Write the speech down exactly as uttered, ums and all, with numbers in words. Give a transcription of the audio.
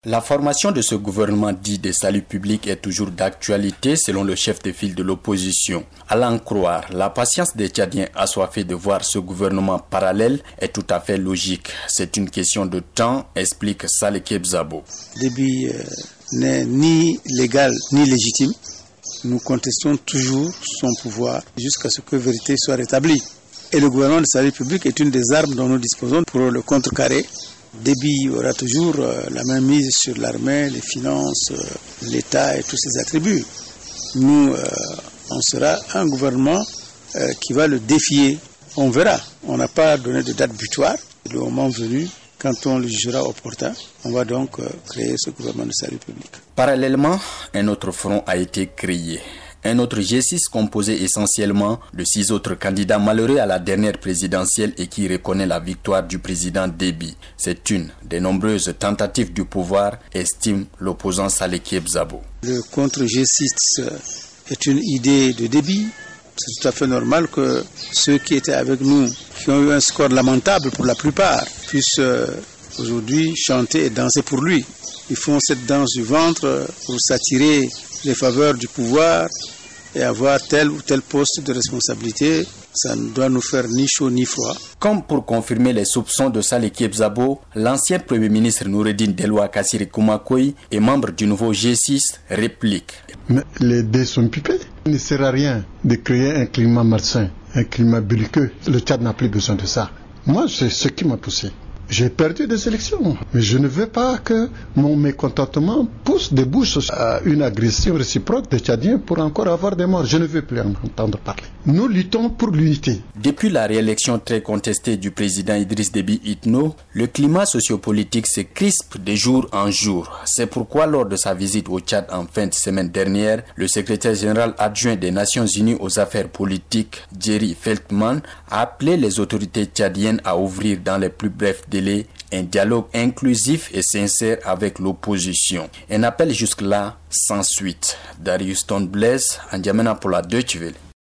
La formation de ce gouvernement dit de salut public est toujours d'actualité selon le chef de file de l'opposition. À l'en croire, la patience des Tchadiens assoiffés de voir ce gouvernement parallèle est tout à fait logique. C'est une question de temps, explique Saleh Kebzabo. Déby euh, n'est ni légal ni légitime. Nous contestons toujours son pouvoir jusqu'à ce que vérité soit rétablie. Et le gouvernement de salut public est une des armes dont nous disposons pour le contrecarrer. Déby aura toujours euh, la main mise sur l'armée, les finances, euh, l'État et tous ses attributs. Nous, euh, on sera un gouvernement euh, qui va le défier. On verra. On n'a pas donné de date butoir. Le moment venu, quand on le jugera opportun, on va donc euh, créer ce gouvernement de salut public. Parallèlement, un autre front a été créé. Un autre G six composé essentiellement de six autres candidats malheureux à la dernière présidentielle et qui reconnaît la victoire du président Déby. C'est une des nombreuses tentatives du pouvoir, estime l'opposant Saleh Kebzabo. Le contre G six est une idée de Déby. C'est tout à fait normal que ceux qui étaient avec nous, qui ont eu un score lamentable pour la plupart, puissent aujourd'hui chanter et danser pour lui. Ils font cette danse du ventre pour s'attirer les faveurs du pouvoir et avoir tel ou tel poste de responsabilité. Ça ne doit nous faire ni chaud ni froid. Comme pour confirmer les soupçons de Saleh Kebzabo, l'ancien Premier ministre Noureddine Delwa Kassiri Koumakoy et membre du nouveau G six réplique. Mais les dés sont pipés. Il ne sert à rien de créer un climat malsain, un climat belliqueux. Le Tchad n'a plus besoin de ça. Moi, c'est ce qui m'a poussé. J'ai perdu des élections, mais je ne veux pas que mon mécontentement pousse des bouches à une agression réciproque des Tchadiens pour encore avoir des morts. Je ne veux plus en entendre parler. Nous luttons pour l'unité. Depuis la réélection très contestée du président Idriss Déby Itno, le climat sociopolitique se crispe de jour en jour. C'est pourquoi lors de sa visite au Tchad en fin de semaine dernière, le secrétaire général adjoint des Nations Unies aux affaires politiques, Jerry Feltman, a appelé les autorités tchadiennes à ouvrir dans les plus brefs délais un dialogue inclusif et sincère avec l'opposition. Un appel jusque-là sans suite. Darius Ton Blaise, N'Djamena pour la Deutsche Welle.